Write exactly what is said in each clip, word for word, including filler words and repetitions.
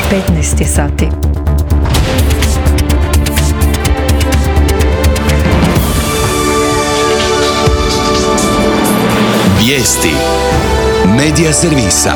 petnaest je sati. Vijesti Medija servisa.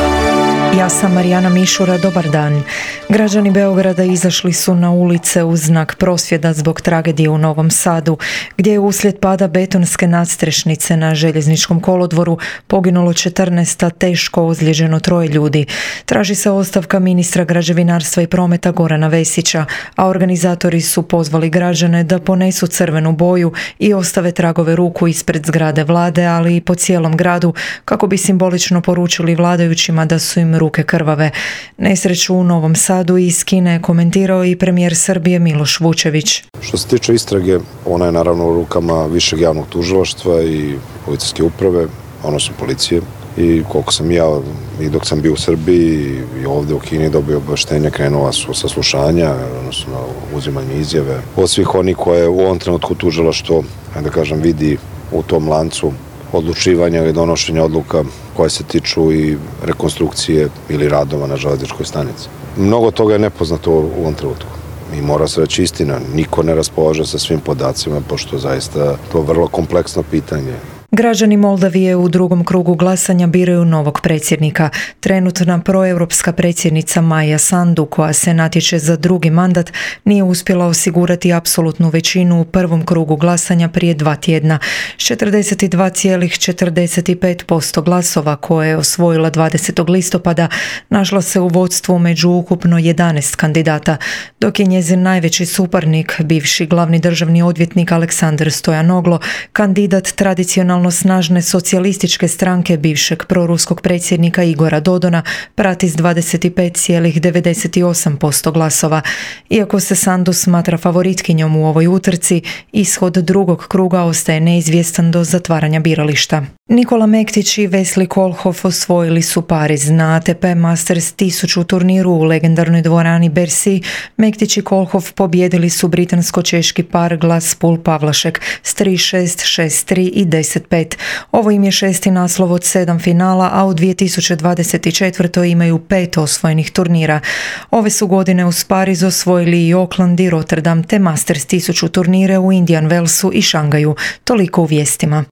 Ja sam Marijana Mišura, dobar dan. Građani Beograda izašli su na ulice u znak prosvjeda zbog tragedije u Novom Sadu, gdje je uslijed pada betonske nadstrešnice na željezničkom kolodvoru poginulo četrnaest, a teško ozlijeđeno troje ljudi. Traži se ostavka ministra građevinarstva i prometa Gorana Vesića, a organizatori su pozvali građane da ponesu crvenu boju i ostave tragove ruku ispred zgrade vlade, ali i po cijelom gradu, kako bi simbolično poručili vladajućima da su im ruke krvave. Nesreću u Novom Sadu iz Kine je komentirao i premijer Srbije Miloš Vučević. Što se tiče istrage, ona je naravno u rukama Višeg javnog tužilaštva i policijske uprave, odnosno policije. I koliko sam ja, i dok sam bio u Srbiji i ovdje u Kini dobio obaveštenja, krenula su saslušanja, odnosno uzimanje izjave od svih onih koje u ovom trenutku tužilaštvo, da kažem, vidi u tom lancu odlučivanja ili donošenja odluka koje se tiču i rekonstrukcije ili radova na železničkoj stanici. Mnogo toga je nepoznato u ovom trenutku. I mora se reći istina, niko ne raspolaže sa svim podacima, pošto zaista to je vrlo kompleksno pitanje. Građani Moldavije u drugom krugu glasanja biraju novog predsjednika. Trenutna proeuropska predsjednica Maja Sandu, koja se natječe za drugi mandat, nije uspjela osigurati apsolutnu većinu u prvom krugu glasanja prije dva tjedna. S četrdeset dva zarez četrdeset pet posto glasova koje je osvojila dvadesetog listopada našla se u vodstvu među ukupno jedanaest kandidata, dok je njezin najveći suparnik, bivši glavni državni odvjetnik Aleksandar Stojanoglo, kandidat tradicionalno snažne socijalističke stranke bivšeg proruskog predsjednika Igora Dodona, prati s dvadeset pet zarez devedeset osam posto glasova. Iako se Sandu smatra favoritkinjom u ovoj utrci, ishod drugog kruga ostaje neizvjestan do zatvaranja birališta. Nikola Mektić i Vesli Kolhof osvojili su Pariz. Na A T P Masters tisuću turniru u legendarnoj dvorani Bercy Mektić i Kolhof pobijedili su britansko-češki par Glaspul Pavlašek s tri šest, šest tri i deset pet. Ovo im je šesti naslov od sedam finala, a u dvije tisuće dvadeset četvrtoj imaju pet osvojenih turnira. Ove su godine uz Pariz osvojili i Auckland i Rotterdam, te Masters tisuću turnire u Indian Wellsu i Šangaju. Toliko u vijestima.